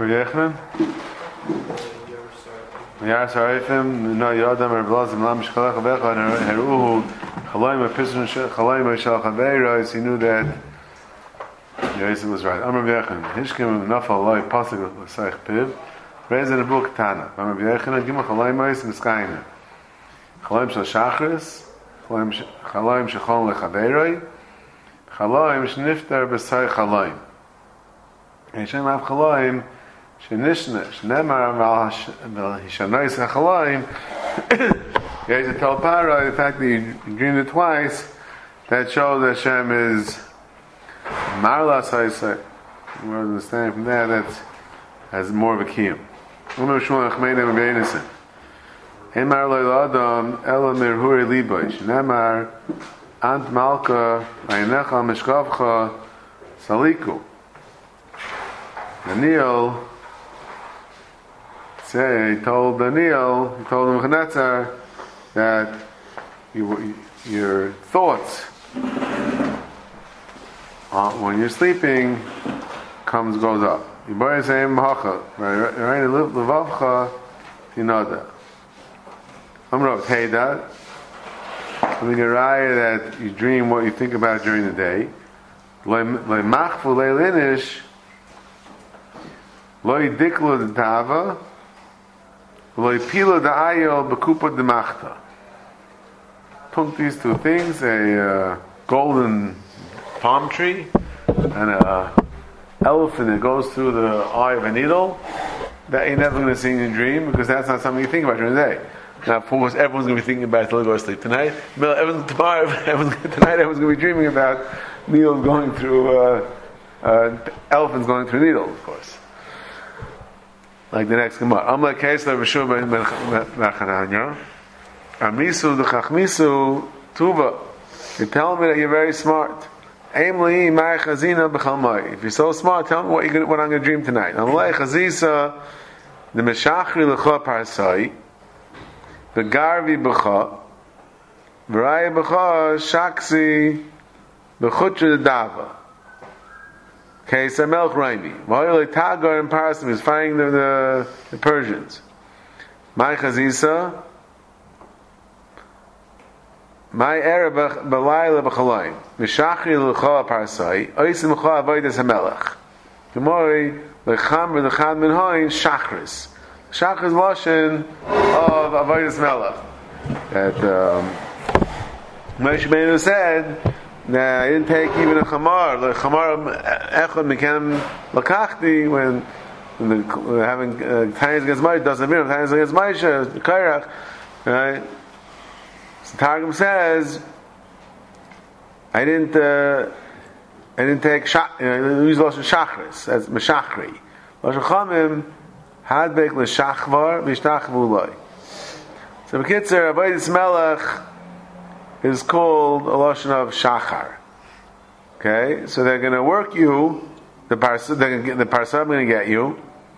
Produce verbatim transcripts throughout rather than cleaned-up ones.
Yechman? Yar Sarifim, no Yodam or Blazim Lam Shkalach Abecha and Heruhu Chalaim Episton Chalaim Shal Chaveros. He knew that Yosef was right. Amr Yechman, Hishkim Nafal Loi Pasuk L'Saich Piv. Raised in the book Tana. Amr Yechman, Gimel Chalaim Mois Miskayna. Chalaim Shal Shachris, Chalaim Shechon Lechaveroi, Chalaim Shniftar B'Sai Chalaim. Hashem Av Chalaim. Shenishna, Shnemar, Hishanais Chalaim. There's a Talpara, the fact that you dreamed it twice, that shows that Hashem is Marla Saisai. We understand from there that has more of a kiyum. Umar Shmuel Achmeinim Beinison. Emar Loy Adam, Ela Mirhuri Liboy. Shnemar, Ant Malka, Ayinecha Mishkavcha, Saliku. Daniel. Say, he told Daniel, he told Nebuchadnezzar that you, your thoughts uh, when you're sleeping comes goes up. You boy say macha, right? Levavcha tinoda. I'm not hey that. I mean, you're right that you dream what you think about during the day. Lo machfu leilinish, lo yidiklu d'tava. Took these two things, a uh, golden palm tree and a elephant that goes through the eye of a needle, that you're never going to see in your dream, because that's not something you think about during the day. Now, of course, everyone's going to be thinking about it until they go to sleep tonight. Everyone's, tomorrow, everyone's, tonight, everyone's going to be dreaming about needles going through, uh, uh, elephants going through needles, of course. Like the next Gemara. Amla Kaisla Rishon Ben Chananya. Amisu the Chachmisu Tuva. You tell me that you're very smart. Aimli Mai Chazina B'Chalmai. If you're so smart, tell me what you're gonna, what I'm going to dream tonight. Amlei Chazisa the Meshachri L'Cha Parsai. The Garvi B'Cha. V'Raya B'Cha Shaksi B'Chutra Dava. Okay, so Melch Raimi. V'Hoyle Tagar and Parasim is fighting the, the, the Persians. My Chazisa, my Arab Balayla B'Chalayim, Mishachri L'Cha Parasai, Oisim L'Cha Avodas HaMelech. Gemori L'Cham L'Chad Min Hoin Shachris. Shachris Lashon of Avodas Melech. That um, Moshe Rabbeinu said. Nah, I didn't take even a chamar. The chamar echad mekem lakachti when when the when having tayis against Moshe doesn't mean tayis against Moshe kairach, right? So Targum says I didn't uh, I didn't take shach. You know, use lashon shachris as meshachri. Lashon chamim had bek l'shachvar v'ishtachvu loy. So b'kitzer avodas melech is called a lashon of shachar. Okay, so they're going to work you. The parsa, the parsa, going to get you.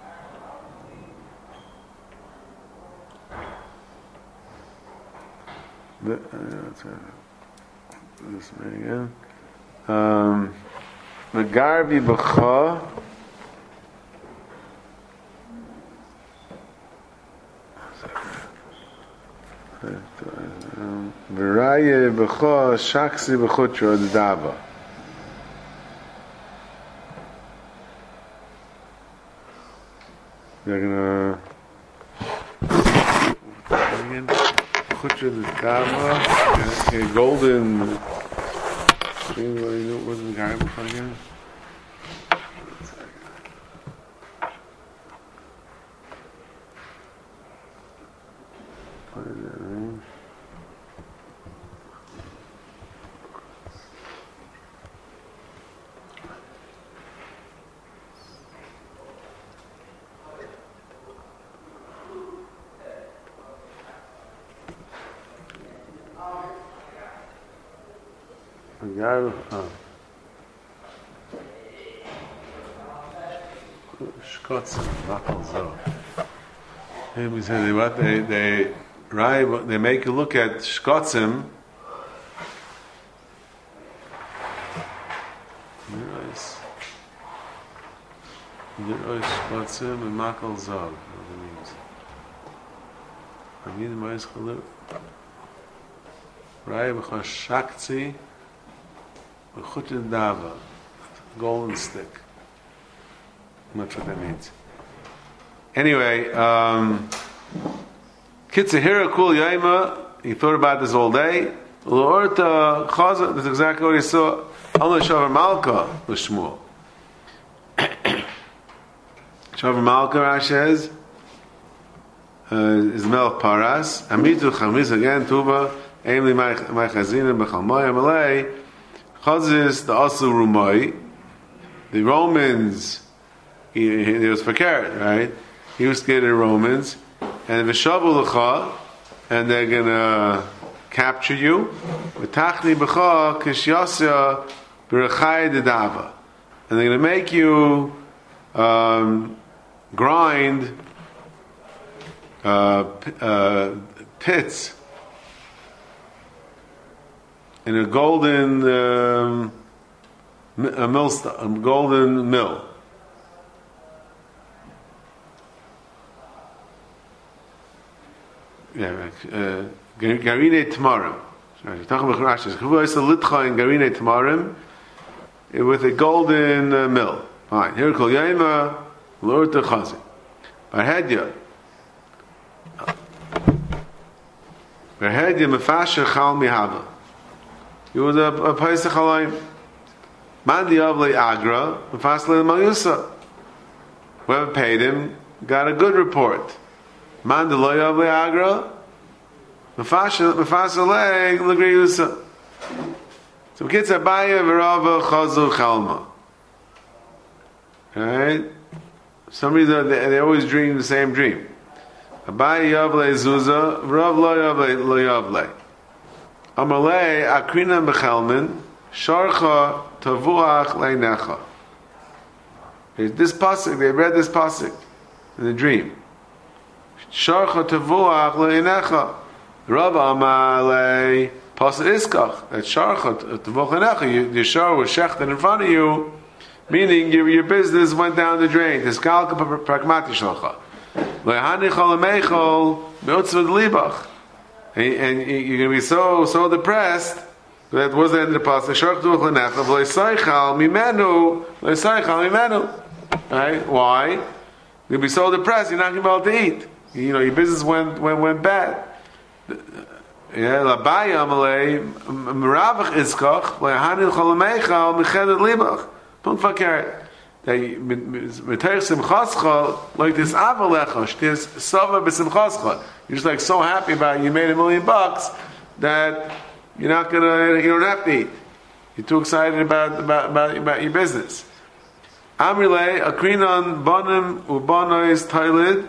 The, uh, this again. Um, the garvi b'cha. V'raya b'cha shaksi b'chutra d'dava. They're gonna again b'chutra d'dava. A golden. What was the guy before again? What is that name? Oh. Shkotzim, Bakal Zoh. We say what they they right they make you look at Shkotzim. Yes. Oish Batzim and Makal Zog. What it means. Amin Mois Chalu. Rai B'cha Shakti B'chutin Dava. Golden stick. I'm not sure what that means. Anyway, um, Kitzahira Kul Yaima, he thought about this all day. L'orta Chaza, that's exactly what he saw. Allah Shavar Malka L'Shmuel. Shavar Malka, Rashi says, uh, is Melch Paras. Amitu Chamis again, Tuba, Aimli Mai Chazina, B'chalmai Amalei, Chazis, the Asu Rumai. The Romans, he, he, he was precared, right? He was scared of the Romans. And V'shavu L'cha, and they're going to capture you. V'tachni B'cha Kishyasya B'rechai Dedava. And they're going to make you um, grind uh, uh, pits in a golden um, a mill, a golden mill. Yeah, uh, Garine Tamarim. Sorry, talking about Rashi. Chuvos Litcha in Garine Tamarim with a golden uh, mill. Fine. Here, Kol Yaima Lord Techazi. Barhedya. Barhedya Mefasher Chal Mihava. He was a, a Paisach Halayim. Mandi Avle Agra Mefasle Malyusa. Whoever paid him got a good report. Mandi Loy Avle Agra Mefasle Legriyusa. So kids Abaya Verava Chazu Chalma. Right? For some reason they, they always dream the same dream. Abaya Yavle Zuza Verav Loy Avle Loy Avle. Amalei Akrina Bechelmin Sharcha Tavuach Leinecha. This pasuk, they read this pasuk in the dream. Sharcha Tavuach Leinecha. Rav Amalei Pasuk Iskach. That Sharcha Tavuach Leinecha. Your shar was shechted in front of you, meaning your, your business went down the drain. This kalka pragmati shalcha. Lehani Chalamechol Meotzvad Libach. And, and you're going to be so so depressed that was the end of the pasuk. Sharch duach lenecha v'leisaychal mimenu leisaychal mimenu. Right? Why? You're going to be so depressed. You're not going to be able to eat. You know your business went went went bad. Yeah, labaya amalei meravach iskach lehanin cholameichal meched libach. Don't forget. They mitayich simchascha like this avalecha. This sava b'simchascha. You're just like so happy about it. You made a million bucks that you're not gonna. You don't have to eat. You're too excited about about about, about your business. Amrile akrinan banim ubanois tailid.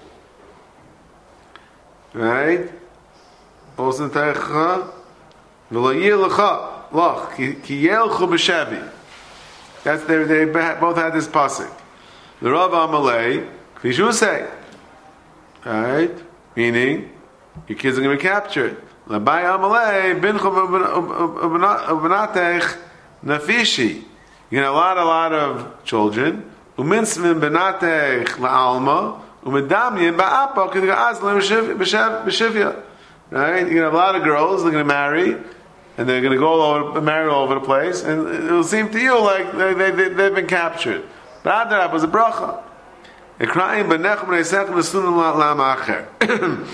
Right. Also teicha v'layil lecha lach ki yelchu b'shevi. That's they they both had this pasuk. The Rav Amalei, Kvishu say, right? Meaning, your kids are going to be captured. Labai Amalei, Binchov Ubenatech Nafishi. You get a lot, a lot of children. Uminsvim Benatech La'alma. Umedamyin Ba'apa K'dga'azlim B'shivya. Right? You get a lot of girls they're going to marry. And they're going to go all over, marry all over the place, and it will seem to you like they, they, they, they've been captured. But Adarab was a bracha. They're crying, "Benechem neisechem nesunim la'am acher."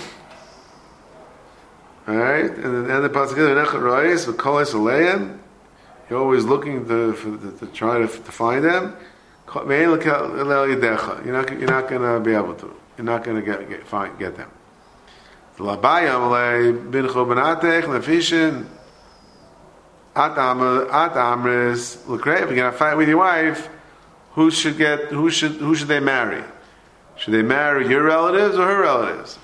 All right, and then the pasuk is "Benechem rois v'kolis aleim." You're always looking to for, to, to try to, to find them. You're not you're not going to be able to. You're not going to get get find get them. The labaya amalei bincho benatech nefishin. At Amris L'Krei, if you're going to fight with your wife, who should get? Who should? Who should they marry? Should they marry your relatives or her relatives?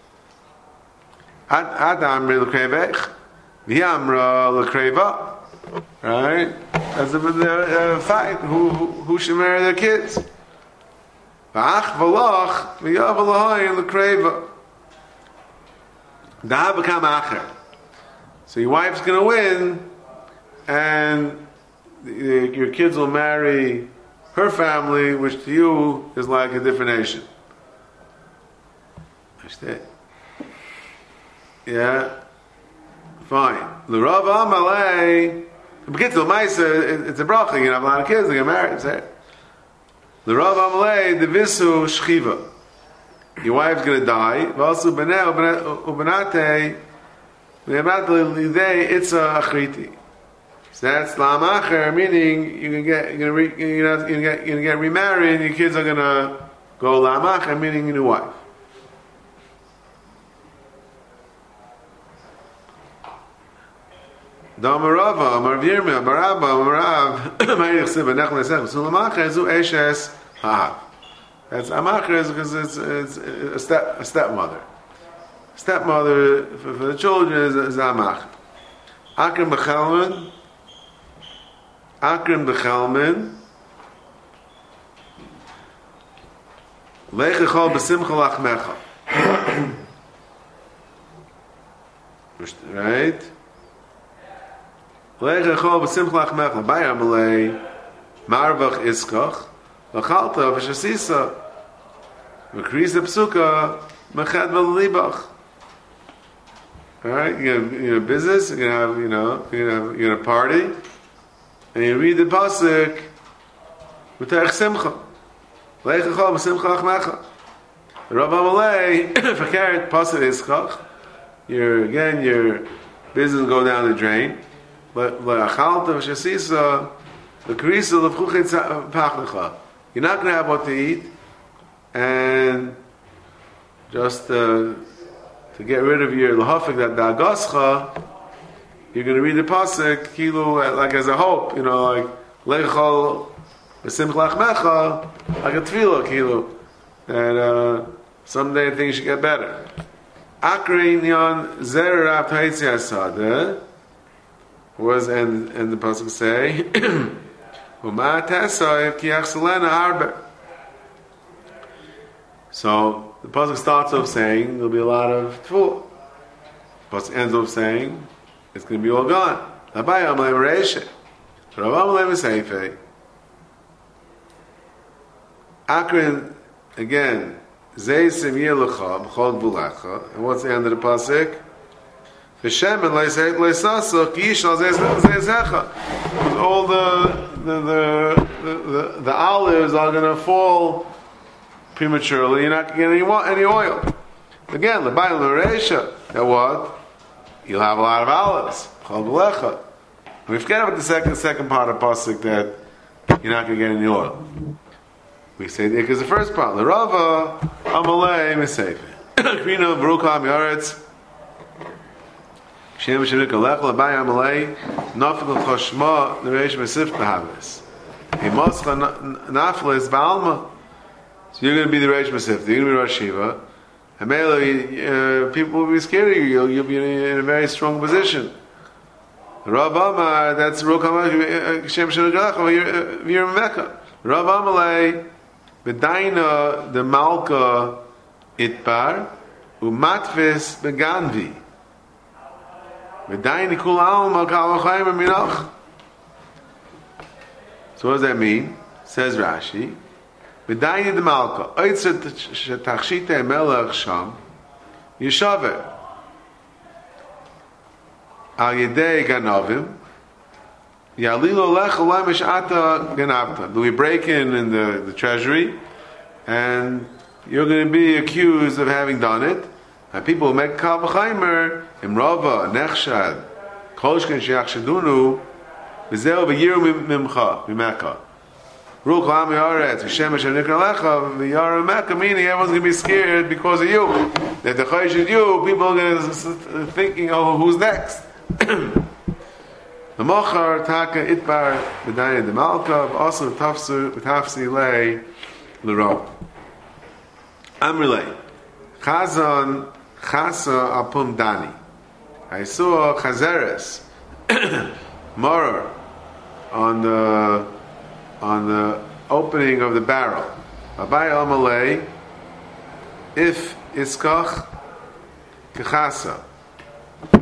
At Amri L'Krei V'Yamra L'Krei. Right? That's the, the uh, fight. Who, who who should marry their kids? V'Ach V'Lach V'Yav L'Hoy L'Krei. Dahav B'Kam Acher. So your wife's going to win. And your kids will marry her family, which to you is like a different nation. Yeah, fine. The Rav Amalei, begins to Maisa, it's a bracha. You have a lot of kids, they get married. Say, the Rav Amalei, the Visu Shchiva. Your wife's going to die. Also, Beneh Ubenate, Ubenate it's a Achriti. So that's Lamacher, meaning you can get, you're going to re, you're going to get, you're going to get remarried, and your kids are going to go Lamacher, meaning your new wife. Damarava, Marvirma, Maraba, Marav, Marich Siva, Nechle Sech, Sulamacher, Zu Eshes, Hahav. That's Amacher because it's, it's a step a stepmother. Stepmother for, for the children is, is Amacher. Akrim Bechelman, Akrim Bechelman, Lechechol Besimcha Lachmecha. Right? Lechechol Besimcha Lachmecha. Bayamalei, Marvach Iskach. Lachalta v'shasisa, v'krisa psuka, meched v'libach. All right, you have you know business. You have you know you have you have a party, and you read the pasuk v'teich simcha, leichachol v'simcha achmecha. Rav Amalei v'keret pasuk iskach. Your again your business go down the drain. Lachalta v'shasisa, v'krisa l'vchuchet pachnecha. You're not going to have what to eat, and just uh, to get rid of your lahafik that da'agascha, you're going to read the pasuk kilu like as a hope, you know, like leichol v'simcha lachmecha, like a tefillah kilu, and uh, someday things should get better. Akrein yon zer rav ta'itzi asada was and and the pasuk say. So the pasuk starts off saying there'll be a lot of tefillah. The pasuk ends off saying it's going to be all gone. Akron again. And what's the end of the pasuk? All the the, the the the olives are going to fall prematurely. You're not going to get any oil. Again, the Bible Maresha, that what? You'll have a lot of olives. We forget about the second second part of pasuk that you're not going to get any oil. We say that because the first part, the Rava Amalei Mesefer, Krina Barukam Yaretz. Shem Shemik Alech Labai Amalei Nafel Choshma Nereish Mesif Behavis. He must Nafel is Balma. So you're going to be the Reish Mesif. You're going to be Rosh Shiva. And uh, people will be scared of you. You'll, you'll be in a, in a very strong position. Rav Amar, that's Rukam Shem Shemik Alech. You're in Mecca. Rav Amalei Bedaina the Malka Itbar Umatvis Beganvi. So what does that mean? Says Rashi, B'daini de Malka, Oitzet Shetachshite Melech Sham, Yeshaver, Al Yedei Ganovim, Yalilo Lech Olam Mishata Ganavta. Do we break in in the, the treasury, and you're going to be accused of having done it? And people make kal v'chaimer imrava nechshad kolshken sheachshadunu v'zeu v'yiru mimcha mimeka ruch l'am yaretz v'shemesh v'nikra lecha v'yaru mimeka, meaning everyone's going to be scared because of you. That the chayish is you, people are going to thinking, oh, who's next? The mochar taka itbar b'dayah de malka also tafsu v'tafsi lei l'ro. Amrilei Chazan Chasa Apum Dani. I saw Chazeres Morer on the on the opening of the barrel. Abai Amalei if Iskach Kechasa.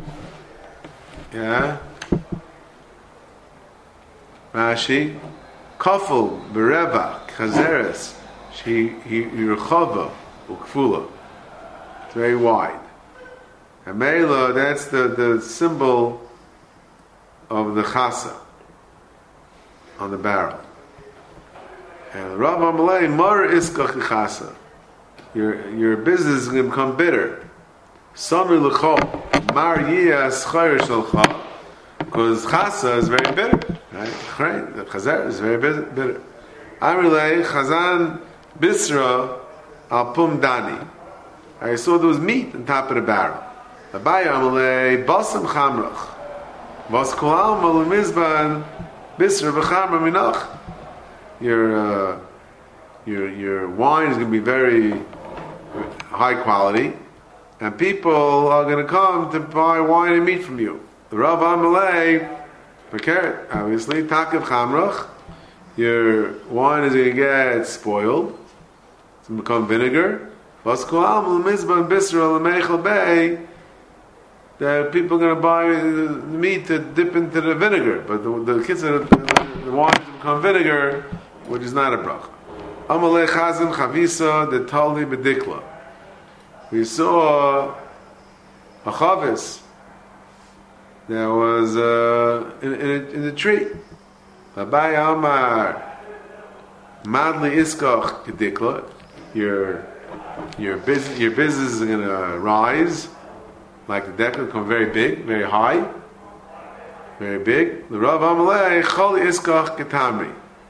Yeah. Rashi Kafel bereva chazeres she yirchava ukfula. It's very wide. And Mela, that's the, the symbol of the chasa on the barrel. And Rav Amalei mar iskach chasa. Your your business is going to become bitter. Samir l'chol mar yiyas chayr shalcha, because chasa is very bitter. Right? The chazer is very bitter. Amalei chazan bisra al pum dani. I saw there was meat on top of the barrel. Abai Amalei basam chamrach. Vas kolam al mizban bisra v'chamra minach. Your uh, your your wine is going to be very high quality, and people are going to come to buy wine and meat from you. The Rav Amalei, for carrot, obviously, takev chamrach. Your wine is going to get spoiled. It's going to become vinegar. Vas kolam al mizban bisra l'meichel bay. That people are going to buy the meat to dip into the vinegar, but the, the kids the, the wine to become vinegar, which is not a bracha. Amalei chazan chavisa the tali bedikla. We saw a chavis that was uh, in, in, a, in the tree. Abai Amar madli iskach kedikla. Your your business your business is going to rise. Like the deck will become very big, very high, very big. The Rav Amalei chol iskach ketamri.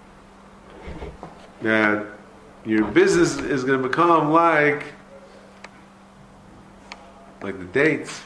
That your business is going to become like, like the dates.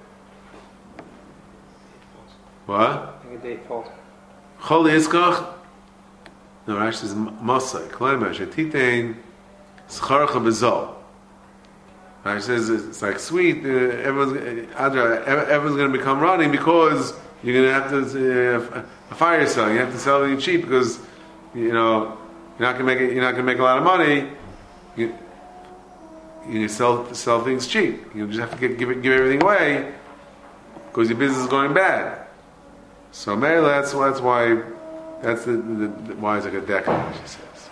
What? Like a date falls. Chol iskach. No, Rashi is masay. Klaimer shetitein scharcha bezol. He says it's like sweet. Uh, everyone's uh, everyone's going to become running because you're going to have to uh, a fire sale. You have to sell it cheap because you know you're not going to make it. You're not going to make a lot of money. You you sell sell things cheap. You just have to get, give it, give everything away because your business is going bad. So maybe that's that's why that's the, the, the why it's like a decade. She says.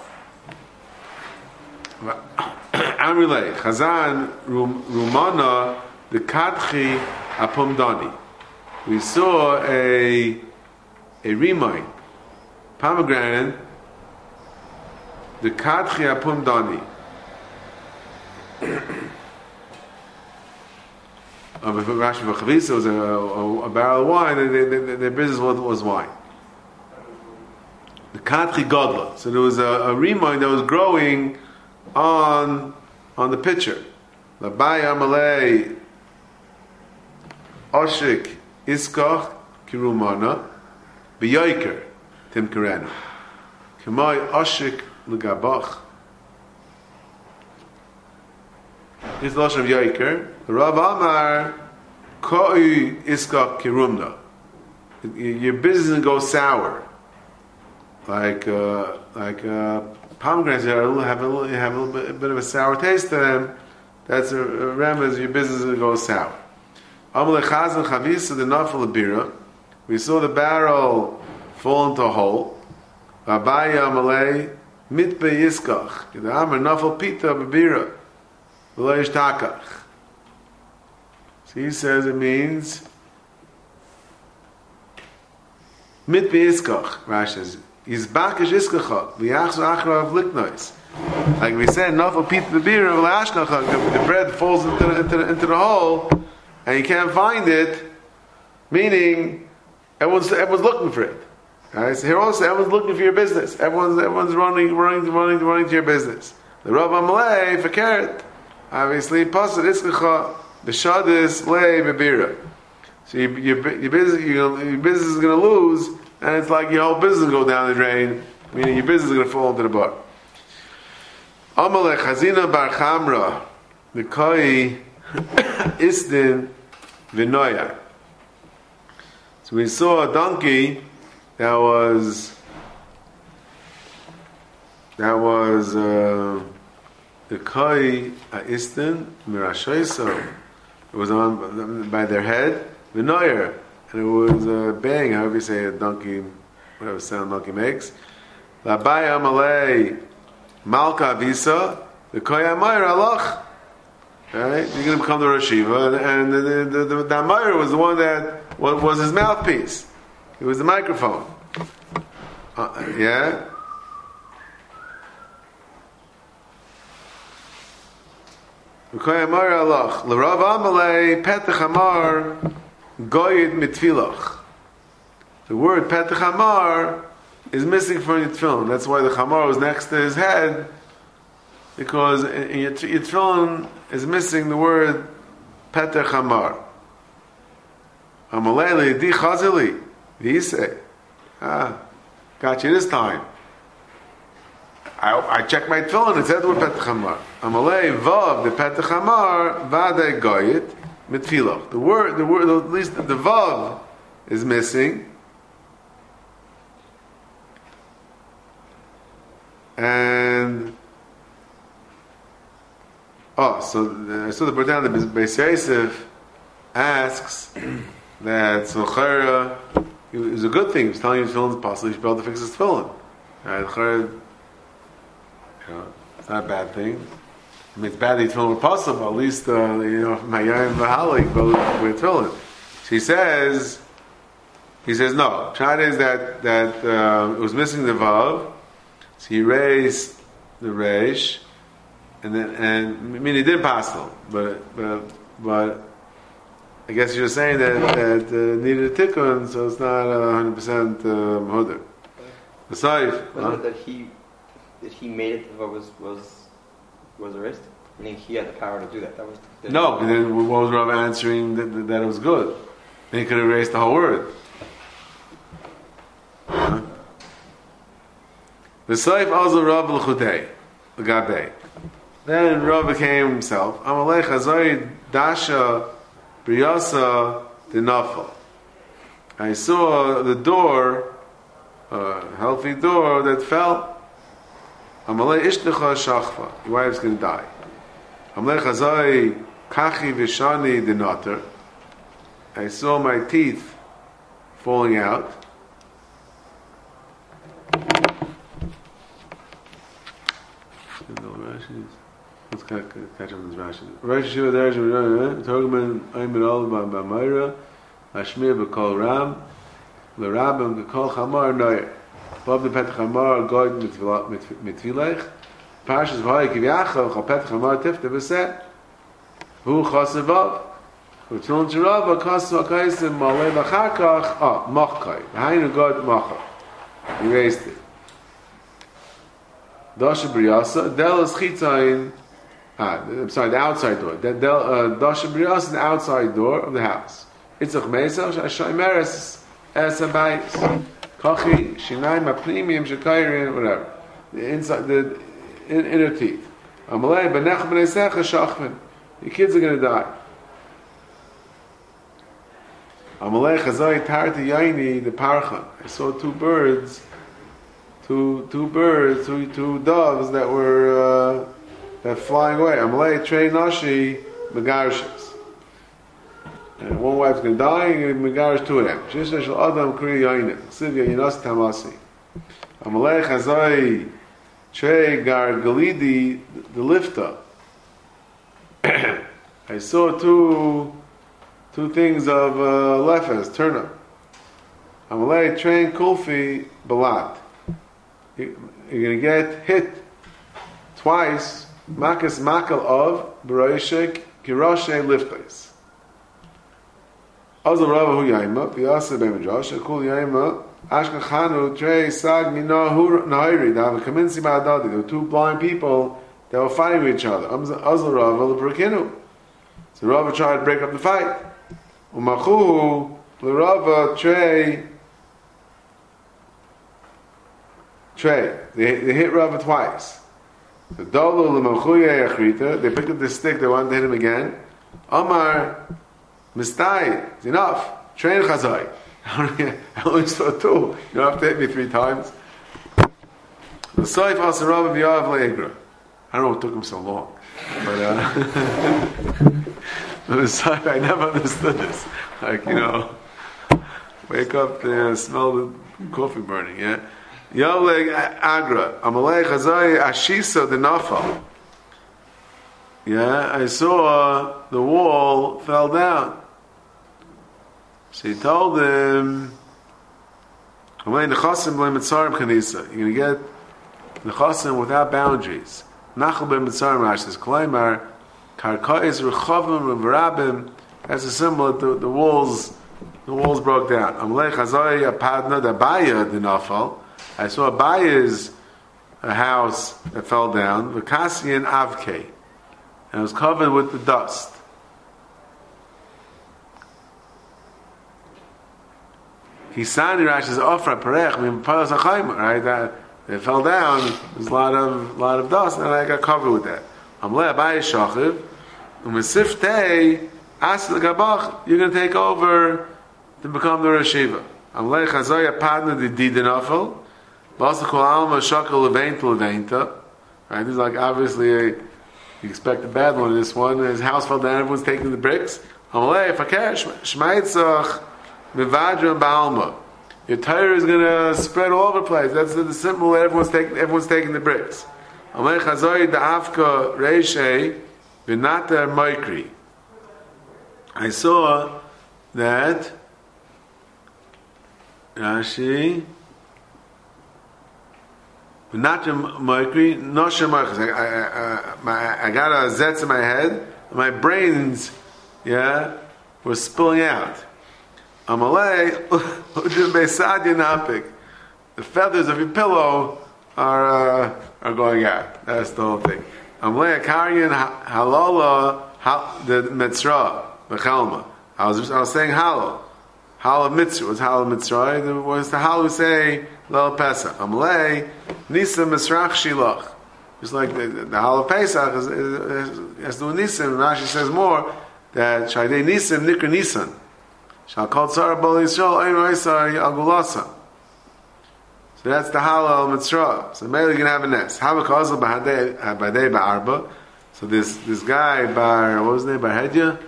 Well, Amrilei Chazan Rumana the Kadchi Apumdani. We saw a a remind pomegranate the Kadchi Apumdani of a Rashi V'Chavisa was a, a, a barrel of wine, and their, their, their business was, was wine. The Kadchi Godla. So there was a, a remind that was growing on on the pitcher. Labai Amalei Oshik Iskach Kirumana B'Yoiker Tim Kirenu K'may Oshik L'Gabach. This is the Lashon of Yoiker. The Rav Amar Koi Iskach Kirumna. Your business goes sour, like uh, like. Uh, Pomegranates have a little, have a little, have a little bit, a bit of a sour taste to them. That's a, a remedy. Your business will go sour. Amalei chazan chavisa the nafel bira. We saw the barrel fall into a hole. Abaya amalei mitbe yiskach. The amar nafel pita bebira. V'lo yishtakach. So he says it means mitbe yiskach. Rashi says. Yizbakish iskacha v'yachzu achra of liknois. Like we said, nafel pita bebira v'lashnacha. The bread falls into the, into, the, into the hole, and you can't find it. Meaning, everyone's everyone's looking for it. Right? So here also, everyone's looking for your business. Everyone's everyone's running, running, running, running to your business. The Rav Amalei for carrot, obviously, pasuk iskacha b'shadis lei bebira. So your, your, your business your, your business is going to lose. And it's like your whole business go down the drain, meaning your business is going to fall into the bar. Amalek Chazina Bar Chamra, the Koi Isdin Vinoya. So we saw a donkey that was that was uh, the Koi Isdin Mirashoiso. It was on by their head Vinoya. And it was a uh, bang, however you say a donkey, whatever sound donkey makes. Labaya Malay Malka Visa, the Koyamayr Allah. Right? You're going to become the Rosh Yeshiva, and the, the, the, the, the Amayr was the one that was, was his mouthpiece. It was the microphone. Uh, yeah? The Koyamayr Allah. L'Rav Amalei Petach Amar Goyed Mitfilach. The word Petach Amar is missing from your tefillin. That's why the Chamar was next to his head, because in your, your tefillin is missing the word Petach Amar. Amalei Di Chazili. Vise. Ah, got you this time. I, I checked my tefillin, it said the word Petach Amar. Amalei Vav, the Petach Amar, Vade Goyet, Mitfilach. The word, the word, at least the, the Vav is missing. And oh, so so the Berdan the Beis Yosef asks that Sochera it was a good thing. He was telling you tefillin is possible. You should be able to fix his tefillin. Right? You know, it's not a bad thing. I mean, it's bad that tefillin were possible. But at least uh, you know, Mayayim V'Halik with tefillin. So he says, he says no. Pshat is that that uh, it was missing the vav. So he raised the reish, and then and I mean he did pastel, but but but I guess you're saying that that uh, needed a tikkun, so it's not a hundred percent muhudar. The saif, huh? That he that he made it was was was erased. Meaning he had the power to do that. That was the, no. But then what was Rav answering that, that it was good? Then he could erase the whole word. Huh? The Saif also Rav l'chutei, l'gabei. Then Rav became himself. Amalei chazoi dasha briyasa denafel. I saw the door, a healthy door that fell. Amalei ishnecha shachva. Your wife's going to die. Amalei chazoi kachi v'shani denater. I saw my teeth falling out. Let's catch up on this Rashi. Rosh Yeshiva Darash Torgman Aymer Ol B'Mayra Ashmir B'Kol Ram L'Rabim B'Kol Chamar Noyer Bob the Petach Hamar Goyd Mitvilech Parshas V'Hai Kivyachal Chal Petach Hamar Tifte B'Seh Hu Chosevav V'Tzon Tzirava Kosu Akaisim Malei B'Charkach Ah, Machkai V'Hainu God Machach He raised it. Dasha Briyasa, Del is Chitzayin, ah, I'm sorry, the outside door. Del, uh, Dasha Briyasa is the outside door of the house. Itzach Mesach, Shaimeres, Es Abayis, Kachi, Shinai, Mapnimim, Shekairin, whatever. The inside, the in, inner teeth. Amalei, Benech B'Nesecha, Shachman. Your kids are going to die. Amalei, Chazai, Tarti Yaini, the Parchan. I saw two birds. Two two birds, two two doves that were uh, that flying away. Amalei trei nashi megarishes. And one wife's going to die, and megarish two of them. Shisha shel adam kri yainin. Sivya yinas tamasi. Amalei chazai trei gar galidi the lifta. I saw two two things of uh, lefes turnip. Amalei train kulfi balat. You're going to get hit twice. Makas makal of Baroishik Kiroshe Liftais. Azal Rava Hu Yaima, Piasa Ben Josh, Kul Yaima, Ashka Chanu, Trey Sag Mina Hu Nairi, Dav Kaminsi Ba'adadi. There were two blind people that were fighting with each other. Azal Rava Leprakinu. So Rava tried to break up the fight. Umachu Lerava Trey. Trey. They, they hit Rava twice. The Dolu L'Malchuya Yachrita, they picked up the stick, they wanted to hit him again. Omar, Mistai, it's enough. Train Chazai. I only saw two. You don't have to hit me three times. The Saif Asarav V'Yav Le'egra. I don't know what took him so long. But, uh, the Saif, I never understood this. Like, you know, wake up, uh, smell the coffee burning, yeah? Yoleg Agra. Amalei Chazai Ashisa the Nafal. Yeah, I saw the wall fell down. So he told him, you're going to get nechasim without boundaries. Nachal ben mitzarim, Rashi says, Kolaimar, karkais rechavim revarabim. That's a symbol that the, the walls, the walls broke down. Amalei Chazai Apadna Dabaya the Nafal. I saw Abaya's a house that fell down. V'kasiyan Avkei. And it was covered with the dust. Hisani Rashi says, "Ofra perech min paras hachayim." Right, that it fell down. There's a lot of lot of dust, and I got covered with that. Amle Abaye shachiv umesiftei asel gabach. You're going to take over to become the reshiva. Amle Chazaya Padna the didinafel. Basa kol alma shakel leveinta leveinta. Right, this is like obviously a, you expect a bad one in this one. His house fell down. Everyone's taking the bricks. Amle fakesh shmaitzach. Mivadra and Baalma. Your tire is going to spread all over the place. That's the, the symbol that everyone's taking, everyone's taking the bricks. Amei Chazoi Da'afka Reishei V'nata Moikri. I saw that Rashi V'nata Moikri Nosha Moikri. I, I, I, I got a zetz in my head. My brains, yeah, were spilling out. Amalei, the feathers of your pillow are uh, are going out. That's the whole thing. Amalei Akarian Halola the Mitzrah Bechelma. I was I was saying Halal. Halal Mitzrah was Halal Mitzrah. It was the Halal say Lel Pesach. Amalei Nisa Misrach Shilach. Just like the, the, the Halal Pesach is has to do Nisim. Rashi says more that Shaydei Nisim Nikra Nisan. Shall call Tzara Bol Yisrael Ein Roisa Agulasa. So that's the Halal Mitzrah. So maybe you can have a nest. Havakazal Bahadei Badei Ba'arba. So this this guy Bar, what was his name? Bar Hedya.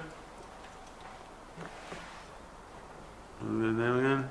What was his name again?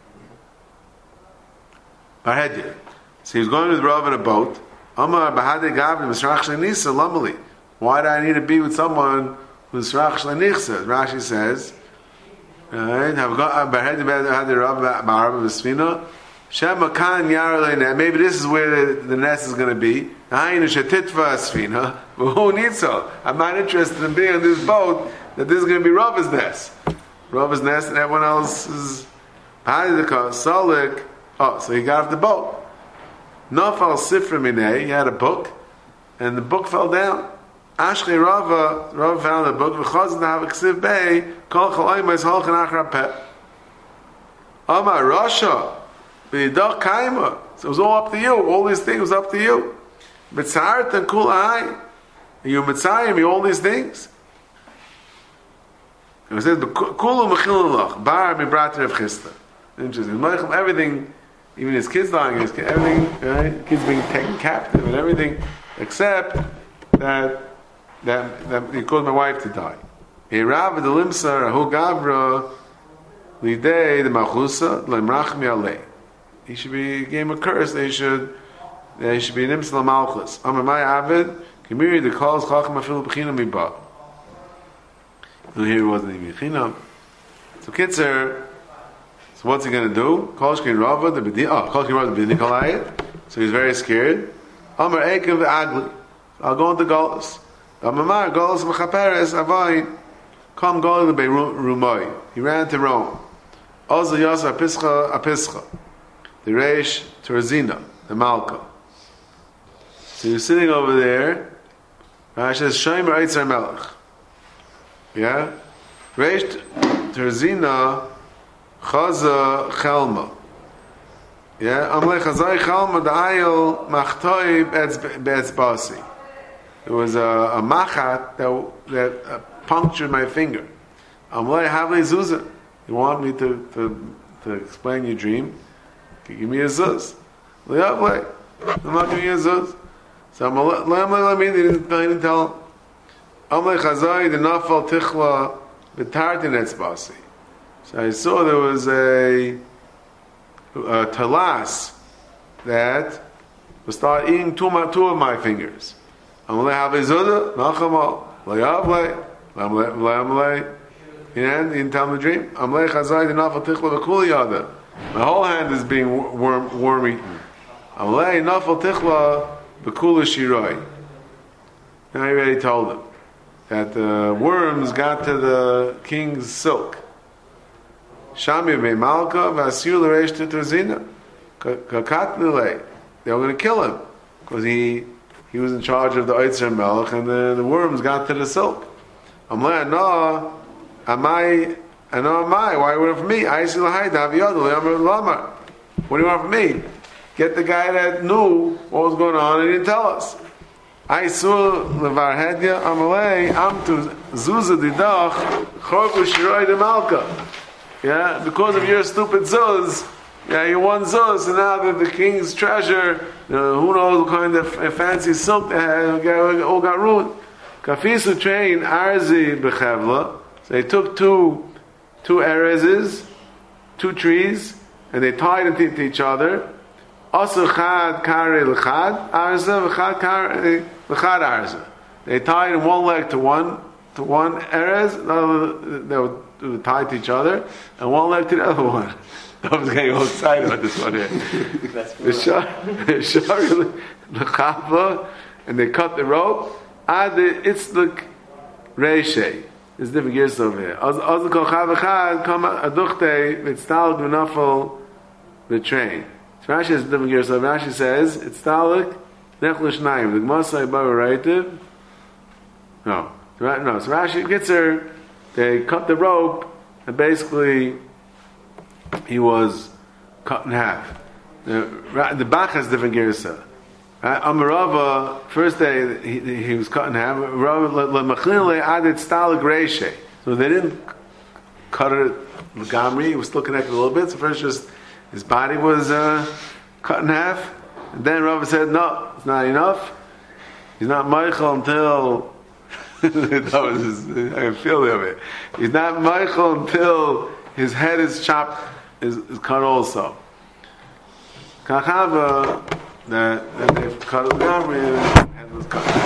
Bar Hedya. So he was going with Rav in a boat. Amar Bahadei Gavin Misrach Shnisa Lamali. Why do I need to be with someone who's Misrach Shnisa? Rashi says. Right? Have got had the Rav Ba'arba V'Sfina. Shema Kan Yaralei. Maybe this is where the, the nest is going to be. Hainu Shetitva Sfina. But who needs so? I'm not interested in being on this boat. That this is going to be Rav's nest. Rav's nest, and everyone else is Hadidaka Solik. Oh, so he got off the boat. Nafal Sifra Minei. He had a book, and the book fell down. Ashkei Rava, Rava found a book. V'chazan have a ksiv bay. Kol chalayim is holchan achra pet. Amar Rasha, v'yidach kaima. So it was all up to you. All these things was up to you. Mitzart and kul ayin. You mitzayim, you all these things. And it says, "Kulu mechilulach bar mibrat Rav Chisda." Interesting. Everything, even his kids dying, his kids, everything, right? Kids being taken captive and everything, except that. That, that he caused my wife to die. He rav the limsa rahu gavra lidei the machusa lemrachmi alei. He should be gave him a curse. They should they should be nimsa lamalchus. Amar avid kamiri the calls chacham afil b'chinam miba. And here it wasn't even b'chinam. So kitzer. So what's he going to do? Kol shkin rava the b'di. Oh, kol shkin rava the b'di kolayit. So he's very scared. Amar eikav agli. I'll go into Galus. Amamar Galus Mechaperes Avai Kam Gal Be Rumoi. He ran to Rome. Also Yasa Apischa Apischa. The Reish Terzina, the Malka. So he was sitting over there. Rashi says Shomer Eitzer Melech. Yeah? Reish Terzina Chaza Chelma. Yeah? Amle Chazai Chelma Da'ayel Machtoi Be'etz Basi. There was a, a machat that, that uh, punctured my finger. Amlei havli zuzah. You want me to, to, to explain your dream? Give me a zuz. I'm not giving you a zuz. So I'm let me. He didn't, he didn't tell him. Amlei chazai the nafal tichla b'tartin etzbasi. So I saw there was a, a talas that will start eating two of my, two of my fingers. I'm going to have a zuda, nachamal, layavle, lamle, and he didn't tell him the dream. Amle chazai dinafal tichla v'kuli yada. My whole hand is being worm, worm eaten. Amle nafal tichla v'kula shiroi. Now he already told him that the worms got to the king's silk. Shami be malka v'asir l'reish titrazina. Kakat nilei. They were going to kill him because he he was in charge of the Oitzer Melech, and the, the worms got to the silk. Amle no. Am I? I know am I? Why would it for me? I see lahayda aviyadu lamar. What do you want from me? Get the guy that knew what was going on and he didn't tell us. I saw levar hedya amalei amtu zuza didach chorku shiroi de malka. Yeah, because of your stupid zuz. Yeah, you won zuz, and now that the king's treasure, uh, who knows what kind of uh, fancy silk they had, all got ruined. Kafisu train arzi bechevla. So they took two two erezes, two trees, and they tied them to each other. Also chad kare l'chad arza, v'chad kare l'chad arza. They tied one leg to one to one erez. They were, they were tied to each other, and one leg to the other one. I was getting all excited about this one here. The shar l'chava, and they cut the rope. Ad itzluk reishay. There's different gears over here. Az az kol chav echad come aduchte mitztaluk v'nafel b'train. So Rashi has different gears. So Rashi says it's taluk nechlu shnayim. The Gemara say b'raitiv. No, no. So Rashi gets her. They cut the rope, and basically he was cut in half. The, the Bach has different gears. Uh, Amarava, first day he, he was cut in half. So they didn't cut it Gamri, he was still connected a little bit. So first just his body was uh, cut in half. And then Rava said, no, it's not enough. He's not Michael until that was his, I can feel it of it. He's not Michael until his head is chopped, is, is cut also. Kachava, that, that they've cut it down, and the head was cut.